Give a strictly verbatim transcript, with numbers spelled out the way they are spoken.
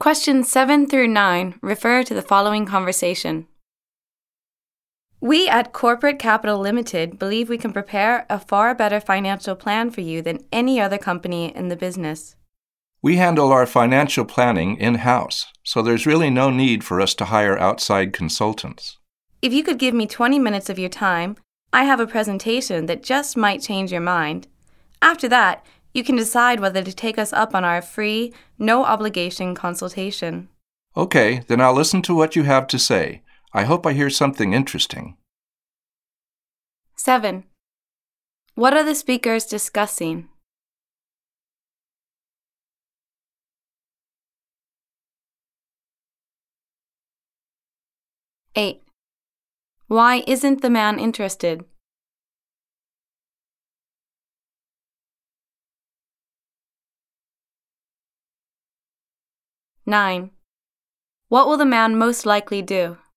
Questions seven through nine refer to the following conversation. We at Corporate Capital Limited believe we can prepare a far better financial plan for you than any other company in the business. We handle our financial planning in-house, so there's really no need for us to hire outside consultants. If you could give me twenty minutes of your time, I have a presentation that just might change your mind. After that, you can decide whether to take us up on our free, no-obligation consultation. Okay, then I'll listen to what you have to say. I hope I hear something interesting. seven. What are the speakers discussing? eight. Why isn't the man interested? nine. What will the man most likely do?